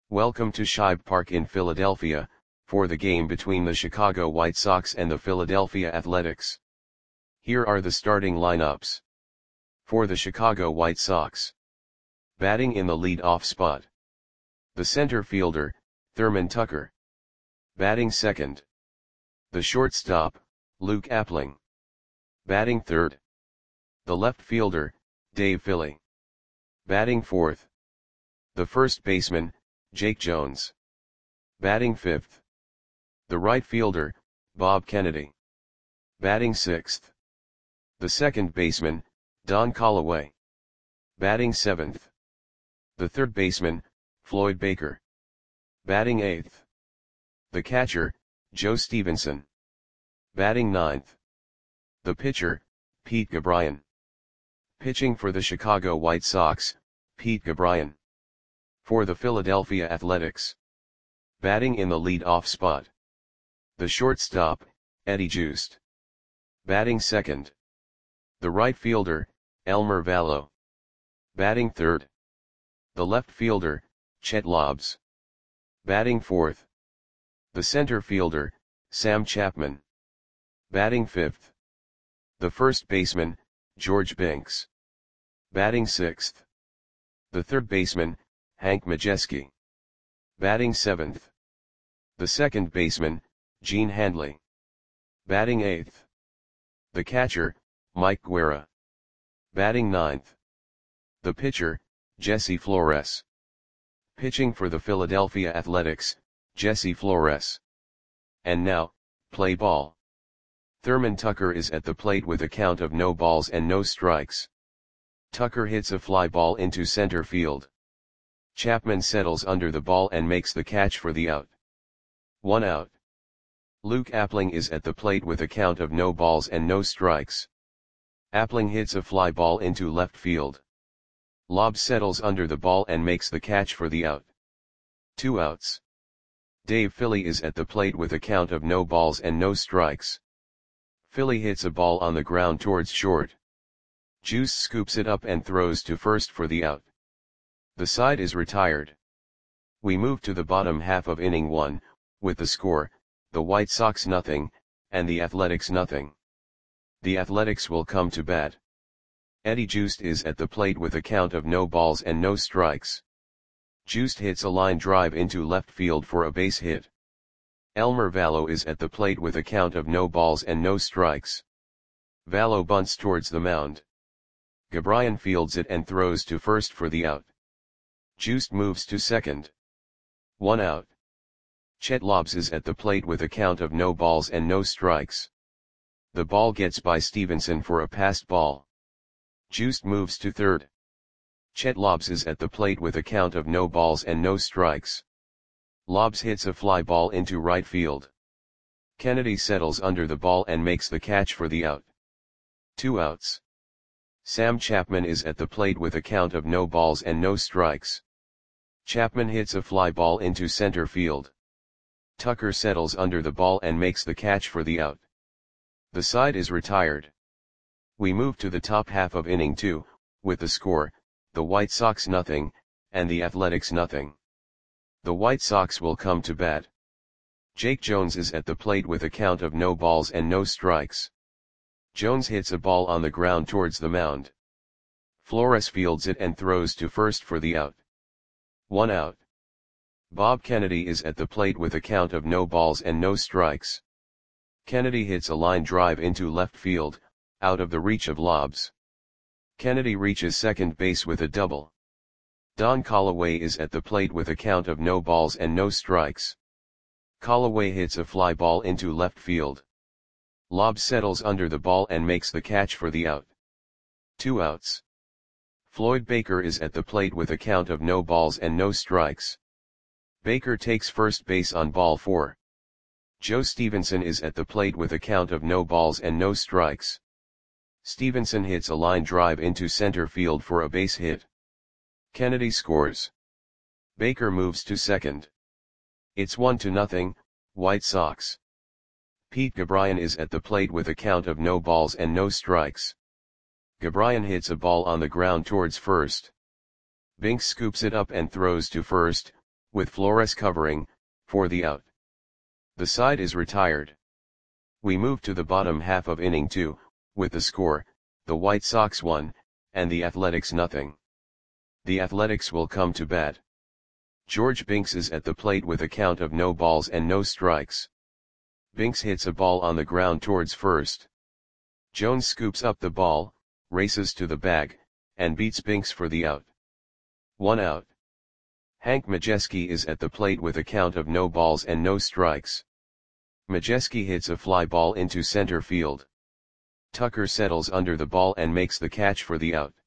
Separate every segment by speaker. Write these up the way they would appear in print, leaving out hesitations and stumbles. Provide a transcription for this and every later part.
Speaker 1: Welcome to Shibe Park in Philadelphia, for the game between the Chicago White Sox and the Philadelphia Athletics. Here are the starting lineups. For the Chicago White Sox. Batting in the lead-off spot. The center fielder, Thurman Tucker. Batting second. The shortstop, Luke Appling. Batting third. The left fielder, Dave Philly. Batting fourth. The first baseman, Jake Jones. Batting fifth. The right fielder, Bob Kennedy. Batting sixth. The second baseman, Don Callaway. Batting seventh. The third baseman, Floyd Baker. Batting eighth. The catcher, Joe Stevenson. Batting ninth. The pitcher, Pete Gabrian. Pitching for the Chicago White Sox, Pete Gabrian. For the Philadelphia Athletics. Batting in the lead-off spot. The shortstop, Eddie Joost. Batting second. The right fielder, Elmer Vallow. Batting third. The left fielder, Chet Lobbs. Batting fourth. The center fielder, Sam Chapman. Batting fifth. The first baseman, George Binks. Batting sixth. The third baseman, Hank Majeski. Batting seventh. The second baseman, Gene Handley. Batting eighth. The catcher, Mike Guerra. Batting ninth. The pitcher, Jesse Flores. Pitching for the Philadelphia Athletics, Jesse Flores. And now, play ball. Thurman Tucker is at the plate with a count of no balls and no strikes. Tucker hits a fly ball into center field. Chapman settles under the ball and makes the catch for the out. 1 out. Luke Appling is at the plate with a count of no balls and no strikes. Appling hits a fly ball into left field. Lobbs settles under the ball and makes the catch for the out. 2 outs. Dave Philly is at the plate with a count of no balls and no strikes. Philly hits a ball on the ground towards short. Juice scoops it up and throws to first for the out. The side is retired. We move to the bottom half of inning 1, with the score, the White Sox 0, and the Athletics 0. The Athletics will come to bat. Eddie Joost is at the plate with a count of no balls and no strikes. Joost hits a line drive into left field for a base hit. Elmer Vallow is at the plate with a count of no balls and no strikes. Vallow bunts towards the mound. Gabrian fields it and throws to first for the out. Joost moves to second. 1 out. Chet Lobbs is at the plate with a count of no balls and no strikes. The ball gets by Stevenson for a passed ball. Joost moves to third. Chet Lobbs is at the plate with a count of no balls and no strikes. Lobbs hits a fly ball into right field. Kennedy settles under the ball and makes the catch for the out. 2 outs. Sam Chapman is at the plate with a count of no balls and no strikes. Chapman hits a fly ball into center field. Tucker settles under the ball and makes the catch for the out. The side is retired. We move to the top half of inning 2, with the score, the White Sox 0, and the Athletics 0. The White Sox will come to bat. Jake Jones is at the plate with a count of no balls and no strikes. Jones hits a ball on the ground towards the mound. Flores fields it and throws to first for the out. 1 out. Bob Kennedy is at the plate with a count of no balls and no strikes. Kennedy hits a line drive into left field, out of the reach of Lobbs. Kennedy reaches second base with a double. Don Callaway is at the plate with a count of no balls and no strikes. Callaway hits a fly ball into left field. Lobbs settles under the ball and makes the catch for the out. 2 outs. Floyd Baker is at the plate with a count of no balls and no strikes. Baker takes first base on ball 4. Joe Stevenson is at the plate with a count of no balls and no strikes. Stevenson hits a line drive into center field for a base hit. Kennedy scores. Baker moves to second. It's 1-0, White Sox. Pete Gabrian is at the plate with a count of no balls and no strikes. Gabrian hits a ball on the ground towards first. Binks scoops it up and throws to first, with Flores covering, for the out. The side is retired. We move to the bottom half of inning 2, with the score, the White Sox 1, and the Athletics nothing. The Athletics will come to bat. George Binks is at the plate with a count of no balls and no strikes. Binks hits a ball on the ground towards first. Jones scoops up the ball, races to the bag, and beats Binks for the out. 1 out. Hank Majeski is at the plate with a count of no balls and no strikes. Majeski hits a fly ball into center field. Tucker settles under the ball and makes the catch for the out.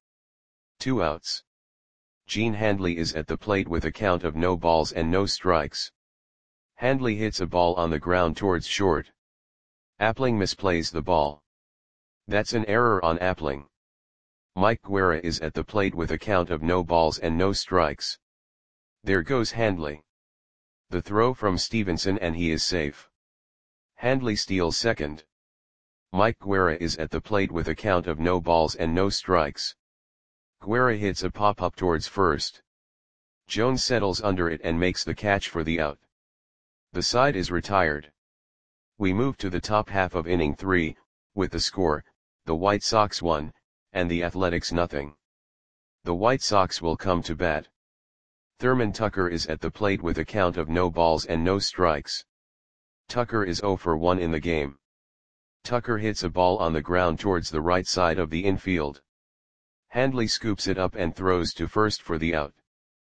Speaker 1: 2 outs. Gene Handley is at the plate with a count of no balls and no strikes. Handley hits a ball on the ground towards short. Appling misplays the ball. That's an error on Appling. Mike Guerra is at the plate with a count of no balls and no strikes. There goes Handley. The throw from Stevenson and he is safe. Handley steals second. Mike Guerra is at the plate with a count of no balls and no strikes. Guerra hits a pop-up towards first. Jones settles under it and makes the catch for the out. The side is retired. We move to the top half of inning 3, with the score, the White Sox 1, and the Athletics nothing. The White Sox will come to bat. Thurman Tucker is at the plate with a count of no balls and no strikes. Tucker is 0 for 1 in the game. Tucker hits a ball on the ground towards the right side of the infield. Handley scoops it up and throws to first for the out.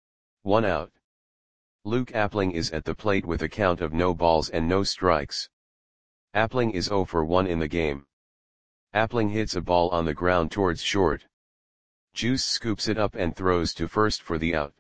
Speaker 1: 1 out. Luke Appling is at the plate with a count of no balls and no strikes. Appling is 0 for 1 in the game. Appling hits a ball on the ground towards short. Juice scoops it up and throws to first for the out.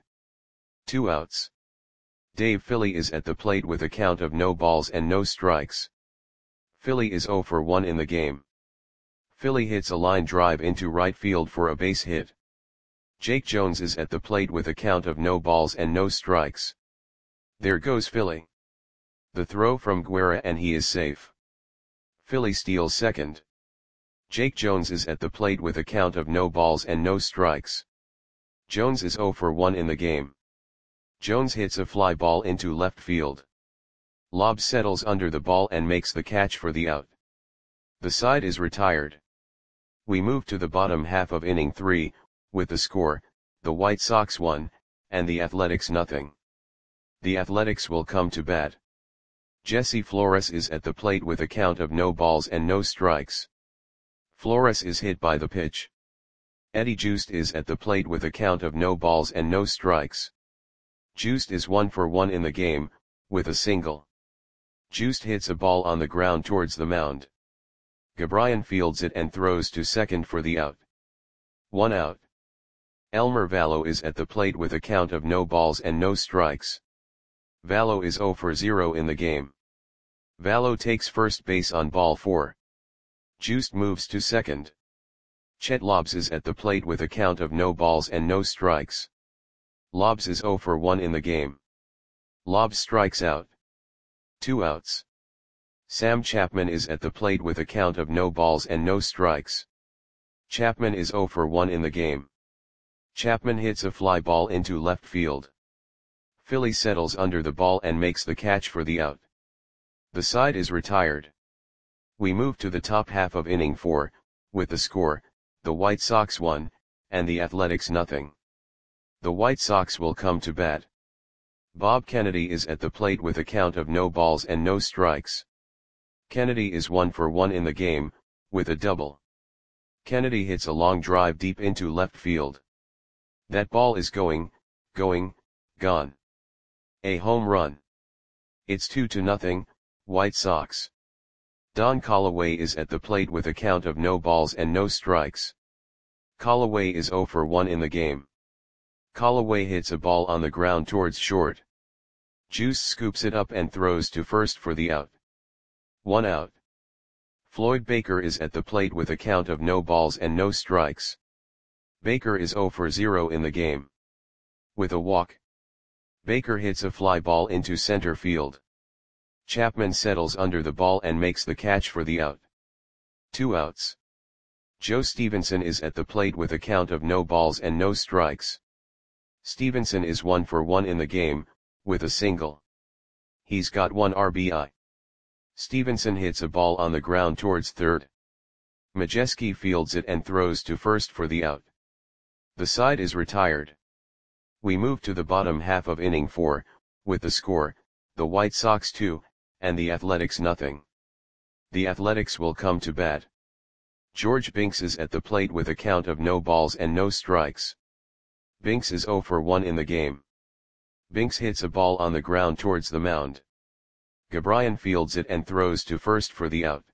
Speaker 1: 2 outs. Dave Philly is at the plate with a count of no balls and no strikes. Philly is 0 for 1 in the game. Philly hits a line drive into right field for a base hit. Jake Jones is at the plate with a count of no balls and no strikes. There goes Philly. The throw from Guerra and he is safe. Philly steals second. Jake Jones is at the plate with a count of no balls and no strikes. Jones is 0 for 1 in the game. Jones hits a fly ball into left field. Lobb settles under the ball and makes the catch for the out. The side is retired. We move to the bottom half of inning 3, with the score, the White Sox 1, and the Athletics nothing. The Athletics will come to bat. Jesse Flores is at the plate with a count of no balls and no strikes. Flores is hit by the pitch. Eddie Juiced is at the plate with a count of no balls and no strikes. Juiced is 1 for 1 in the game, with a single. Juiced hits a ball on the ground towards the mound. Gabriel fields it and throws to second for the out. 1 out. Elmer Vallo is at the plate with a count of no balls and no strikes. Vallo is 0 for 0 in the game. Vallo takes first base on ball 4. Juiced moves to second. Chet Lobbs is at the plate with a count of no balls and no strikes. Lobbs is 0 for 1 in the game. Lobbs strikes out. 2 outs. Sam Chapman is at the plate with a count of no balls and no strikes. Chapman is 0 for 1 in the game. Chapman hits a fly ball into left field. Philly settles under the ball and makes the catch for the out. The side is retired. We move to the top half of inning 4, with the score, the White Sox 1, and the Athletics nothing. The White Sox will come to bat. Bob Kennedy is at the plate with a count of no balls and no strikes. Kennedy is 1 for 1 in the game, with a double. Kennedy hits a long drive deep into left field. That ball is going, gone. A home run. It's 2-0, White Sox. Don Callaway is at the plate with a count of no balls and no strikes. Callaway is 0 for 1 in the game. Callaway hits a ball on the ground towards short. Juice scoops it up and throws to first for the out. 1 out. Floyd Baker is at the plate with a count of no balls and no strikes. Baker is 0 for 0 in the game. With a walk. Baker hits a fly ball into center field. Chapman settles under the ball and makes the catch for the out. 2 outs. Joe Stevenson is at the plate with a count of no balls and no strikes. Stevenson is 1 for 1 in the game, with a single. He's got 1 RBI. Stevenson hits a ball on the ground towards third. Majewski fields it and throws to first for the out. The side is retired. We move to the bottom half of inning 4, with the score, the White Sox 2, and the Athletics nothing. The Athletics will come to bat. George Binks is at the plate with a count of no balls and no strikes. Binks is 0 for 1 in the game. Binks hits a ball on the ground towards the mound. Gabriel fields it and throws to first for the out.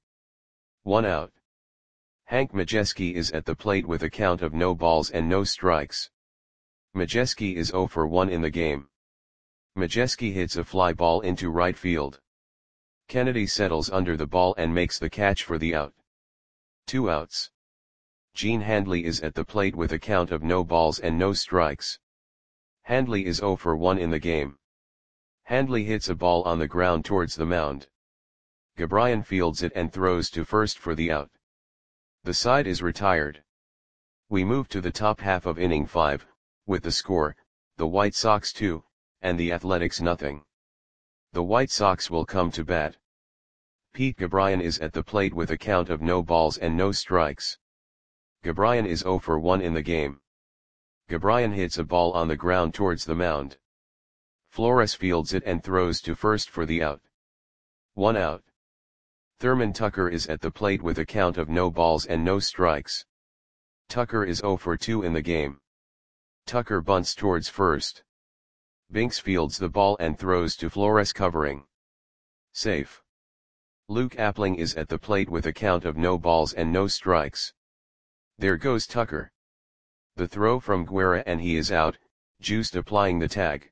Speaker 1: 1 out. Hank Majewski is at the plate with a count of no balls and no strikes. Majewski is 0 for 1 in the game. Majewski hits a fly ball into right field. Kennedy settles under the ball and makes the catch for the out. 2 outs. Gene Handley is at the plate with a count of no balls and no strikes. Handley is 0 for 1 in the game. Handley hits a ball on the ground towards the mound. Gabriel fields it and throws to first for the out. The side is retired. We move to the top half of inning 5, with the score, the White Sox 2, and the Athletics nothing. The White Sox will come to bat. Pete Gabriel is at the plate with a count of no balls and no strikes. Gabriel is 0 for 1 in the game. Gabriel hits a ball on the ground towards the mound. Flores fields it and throws to first for the out. 1 out. Thurman Tucker is at the plate with a count of no balls and no strikes. Tucker is 0 for 2 in the game. Tucker bunts towards first. Binks fields the ball and throws to Flores covering. Safe. Luke Appling is at the plate with a count of no balls and no strikes. There goes Tucker. The throw from Guerra and he is out, Juiced applying the tag.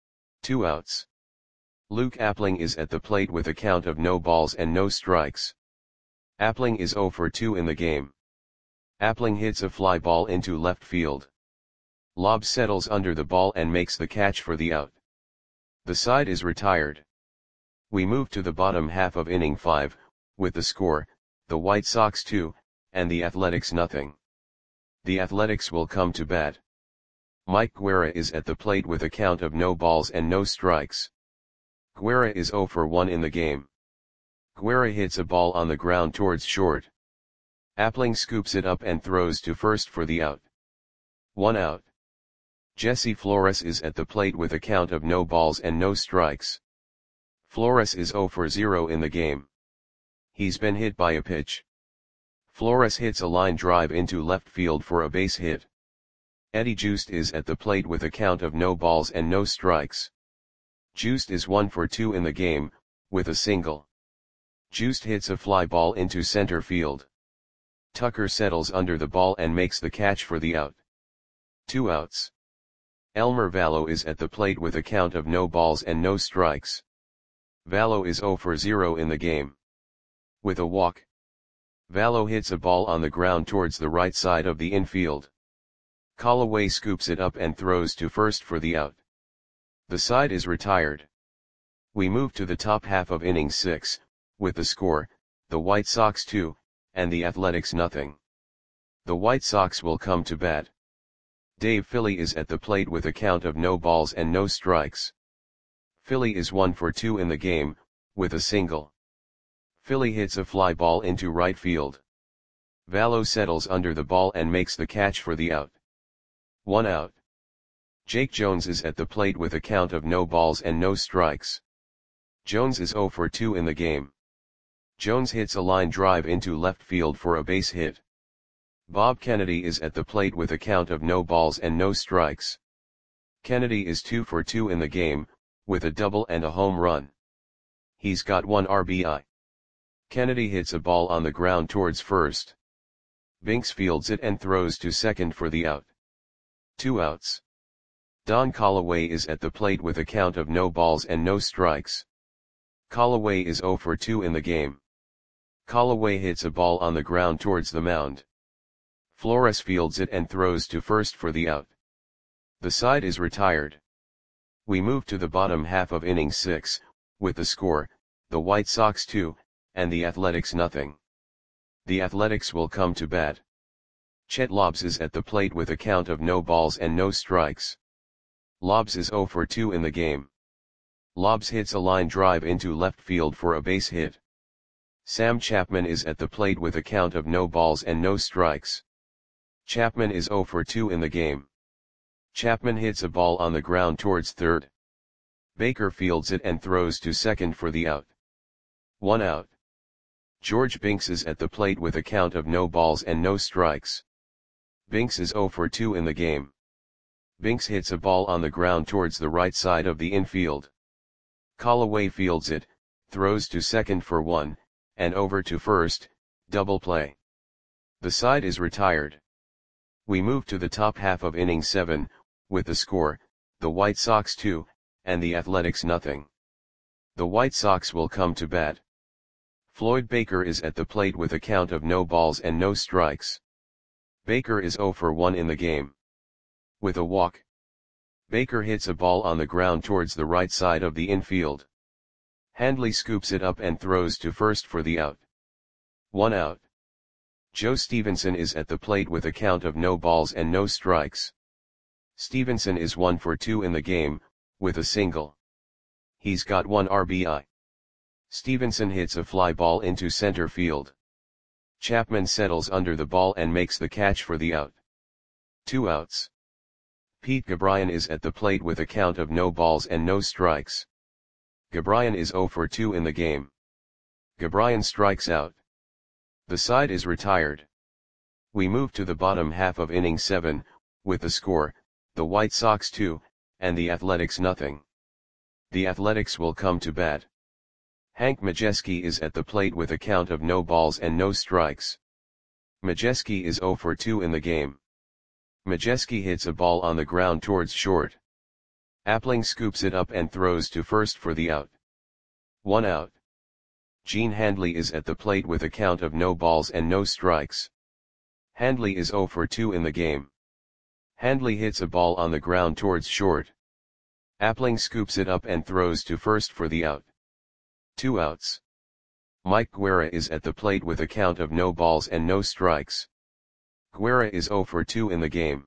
Speaker 1: 2 outs. Luke Appling is at the plate with a count of no balls and no strikes. Appling is 0 for 2 in the game. Appling hits a fly ball into left field. Lobb settles under the ball and makes the catch for the out. The side is retired. We move to the bottom half of inning 5, with the score, the White Sox 2, and the Athletics nothing. The Athletics will come to bat. Mike Guerra is at the plate with a count of no balls and no strikes. Guerra is 0 for 1 in the game. Guerra hits a ball on the ground towards short. Appling scoops it up and throws to first for the out. 1 out. Jesse Flores is at the plate with a count of no balls and no strikes. Flores is 0 for 0 in the game. He's been hit by a pitch. Flores hits a line drive into left field for a base hit. Eddie Juiced is at the plate with a count of no balls and no strikes. Juiced is 1 for 2 in the game, with a single. Juiced hits a fly ball into center field. Tucker settles under the ball and makes the catch for the out. 2 outs. Elmer Vallo is at the plate with a count of no balls and no strikes. Vallo is 0 for 0 in the game. With a walk. Vallo hits a ball on the ground towards the right side of the infield. Callaway scoops it up and throws to first for the out. The side is retired. We move to the top half of inning 6, with the score, the White Sox 2, and the Athletics nothing. The White Sox will come to bat. Dave Philly is at the plate with a count of no balls and no strikes. Philly is 1 for 2 in the game, with a single. Philly hits a fly ball into right field. Vallo settles under the ball and makes the catch for the out. 1 out. Jake Jones is at the plate with a count of no balls and no strikes. Jones is 0 for 2 in the game. Jones hits a line drive into left field for a base hit. Bob Kennedy is at the plate with a count of no balls and no strikes. Kennedy is 2 for 2 in the game, with a double and a home run. He's got 1 RBI. Kennedy hits a ball on the ground towards first. Binks fields it and throws to second for the out. 2 outs. Don Callaway is at the plate with a count of no balls and no strikes. Callaway is 0 for 2 in the game. Callaway hits a ball on the ground towards the mound. Flores fields it and throws to first for the out. The side is retired. We move to the bottom half of inning 6, with the score, the White Sox 2, and the Athletics nothing. The Athletics will come to bat. Chet Lobbs is at the plate with a count of no balls and no strikes. Lobbs is 0 for 2 in the game. Lobbs hits a line drive into left field for a base hit. Sam Chapman is at the plate with a count of no balls and no strikes. Chapman is 0 for 2 in the game. Chapman hits a ball on the ground towards third. Baker fields it and throws to second for the out. 1 out. George Binks is at the plate with a count of no balls and no strikes. Binks is 0 for 2 in the game. Binks hits a ball on the ground towards the right side of the infield. Callaway fields it, throws to second for 1, and over to first, double play. The side is retired. We move to the top half of inning 7, with the score, the White Sox 2, and the Athletics nothing. The White Sox will come to bat. Floyd Baker is at the plate with a count of no balls and no strikes. Baker is 0 for 1 in the game. With a walk. Baker hits a ball on the ground towards the right side of the infield. Handley scoops it up and throws to first for the out. 1 out. Joe Stevenson is at the plate with a count of no balls and no strikes. Stevenson is 1 for 2 in the game, with a single. He's got 1 RBI. Stevenson hits a fly ball into center field. Chapman settles under the ball and makes the catch for the out. 2 outs. Pete Gabriel is at the plate with a count of no balls and no strikes. Gabriel is 0 for 2 in the game. Gabriel strikes out. The side is retired. We move to the bottom half of inning 7, with the score, the White Sox 2, and the Athletics nothing. The Athletics will come to bat. Hank Majeski is at the plate with a count of no balls and no strikes. Majeski is 0 for 2 in the game. Majeski hits a ball on the ground towards short. Appling scoops it up and throws to first for the out. 1 out. Gene Handley is at the plate with a count of no balls and no strikes. Handley is 0 for 2 in the game. Handley hits a ball on the ground towards short. Appling scoops it up and throws to first for the out. 2 outs. Mike Guerra is at the plate with a count of no balls and no strikes. Guerra is 0 for 2 in the game.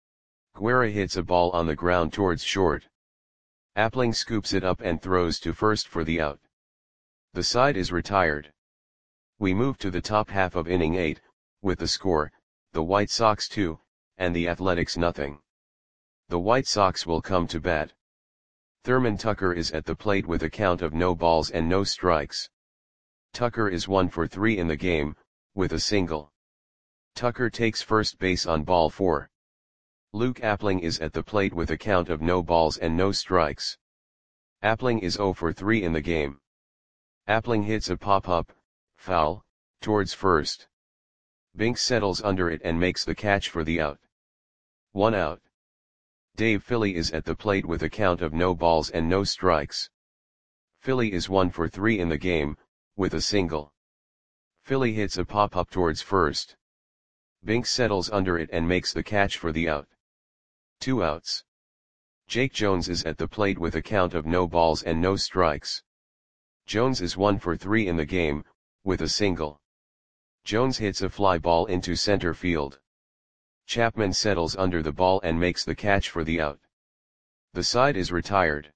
Speaker 1: Guerra hits a ball on the ground towards short. Appling scoops it up and throws to first for the out. The side is retired. We move to the top half of inning 8, with the score, the White Sox 2, and the Athletics nothing. The White Sox will come to bat. Thurman Tucker is at the plate with a count of no balls and no strikes. Tucker is 1 for 3 in the game, with a single. Tucker takes first base on ball 4. Luke Appling is at the plate with a count of no balls and no strikes. Appling is 0 for 3 in the game. Appling hits a pop-up, foul, towards first. Binks settles under it and makes the catch for the out. 1 out. Dave Philly is at the plate with a count of no balls and no strikes. Philly is 1 for 3 in the game, with a single. Philly hits a pop-up towards first. Binks settles under it and makes the catch for the out. 2 outs. Jake Jones is at the plate with a count of no balls and no strikes. Jones is 1 for 3 in the game, with a single. Jones hits a fly ball into center field. Chapman settles under the ball and makes the catch for the out. The side is retired.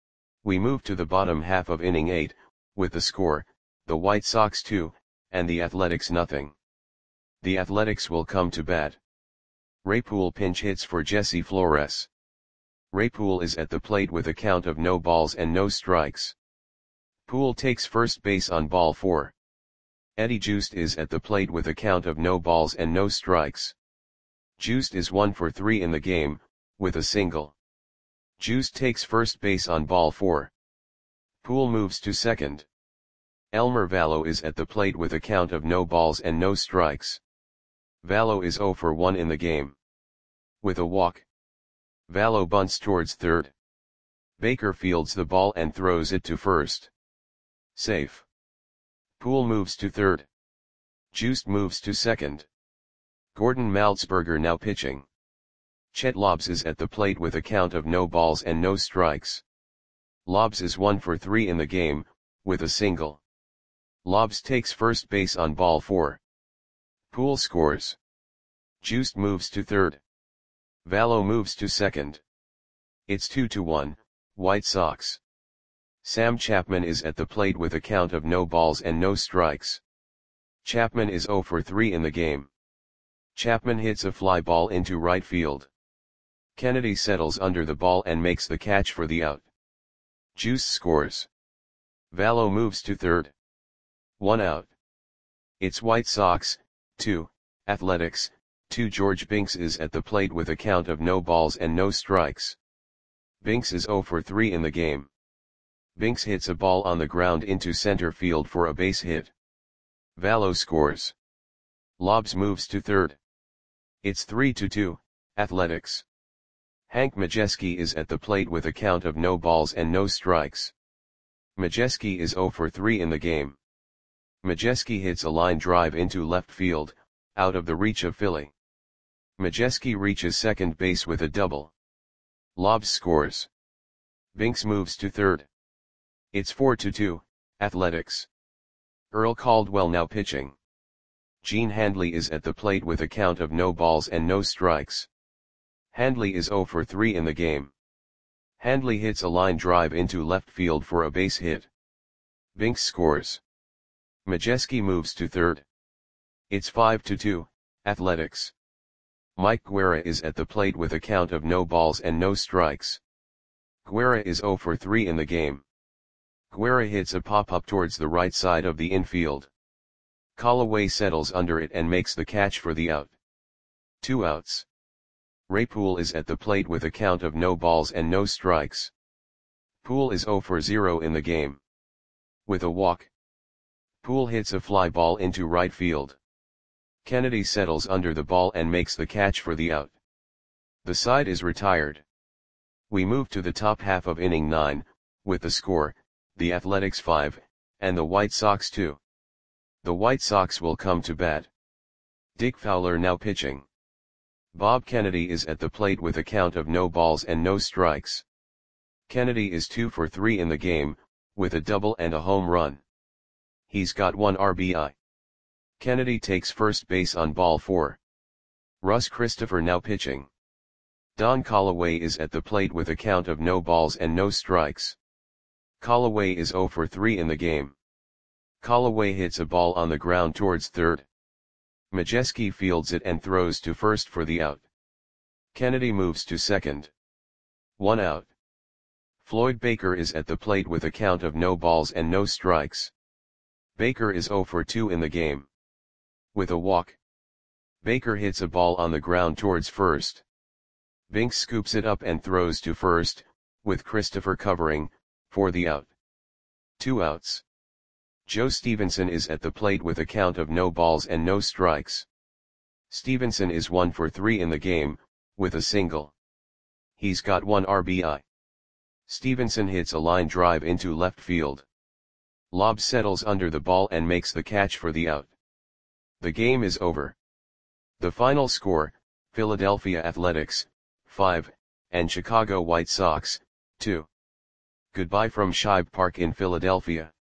Speaker 1: We move to the bottom half of inning 8, with the score, the White Sox 2, and the Athletics nothing. The Athletics will come to bat. Raypool pinch hits for Jesse Flores. Raypool is at the plate with a count of no balls and no strikes. Poole takes first base on ball 4. Eddie Joost is at the plate with a count of no balls and no strikes. Joost is 1 for 3 in the game, with a single. Joost takes first base on ball 4. Poole moves to second. Elmer Vallo is at the plate with a count of no balls and no strikes. Vallo is 0 for 1 in the game. With a walk. Vallo bunts towards third. Baker fields the ball and throws it to first. Safe. Poole moves to third. Joost moves to second. Gordon Maltzberger now pitching. Chet Lobbs is at the plate with a count of no balls and no strikes. Lobbs is 1 for 3 in the game, with a single. Lobbs takes first base on ball 4. Poole scores. Joost moves to third. Vallo moves to second. It's 2-1, White Sox. Sam Chapman is at the plate with a count of no balls and no strikes. Chapman is 0 for 3 in the game. Chapman hits a fly ball into right field. Kennedy settles under the ball and makes the catch for the out. Juice scores. Vallo moves to third. 1 out. It's White Sox, 2, Athletics, 2. George Binks is at the plate with a count of no balls and no strikes. Binks is 0 for 3 in the game. Binks hits a ball on the ground into center field for a base hit. Vallo scores. Lobbs moves to third. It's 3-2, Athletics. Hank Majeski is at the plate with a count of no balls and no strikes. Majeski is 0 for 3 in the game. Majeski hits a line drive into left field, out of the reach of Philly. Majeski reaches second base with a double. Lobbs scores. Binks moves to third. It's 4-2, Athletics. Earl Caldwell now pitching. Gene Handley is at the plate with a count of no balls and no strikes. Handley is 0 for 3 in the game. Handley hits a line drive into left field for a base hit. Binks scores. Majeski moves to third. It's 5-2, Athletics. Mike Guerra is at the plate with a count of no balls and no strikes. Guerra is 0 for 3 in the game. Guerra hits a pop-up towards the right side of the infield. Callaway settles under it and makes the catch for the out. 2 outs. Ray Poole is at the plate with a count of no balls and no strikes. Poole is 0 for 0 in the game. With a walk, Poole hits a fly ball into right field. Kennedy settles under the ball and makes the catch for the out. The side is retired. We move to the top half of inning 9, with the score, the Athletics 5, and the White Sox 2. The White Sox will come to bat. Dick Fowler now pitching. Bob Kennedy is at the plate with a count of no balls and no strikes. Kennedy is 2 for 3 in the game, with a double and a home run. He's got 1 RBI. Kennedy takes first base on ball 4. Russ Christopher now pitching. Don Callaway is at the plate with a count of no balls and no strikes. Callaway is 0 for 3 in the game. Callaway hits a ball on the ground towards third. Majeski fields it and throws to first for the out. Kennedy moves to second. 1 out. Floyd Baker is at the plate with a count of no balls and no strikes. Baker is 0 for 2 in the game. With a walk, Baker hits a ball on the ground towards first. Binks scoops it up and throws to first, with Christopher covering, for the out. 2 outs. Joe Stevenson is at the plate with a count of no balls and no strikes. Stevenson is 1 for 3 in the game, with a single. He's got 1 RBI. Stevenson hits a line drive into left field. Lobbs settles under the ball and makes the catch for the out. The game is over. The final score, Philadelphia Athletics, 5, and Chicago White Sox, 2. Goodbye from Shibe Park in Philadelphia.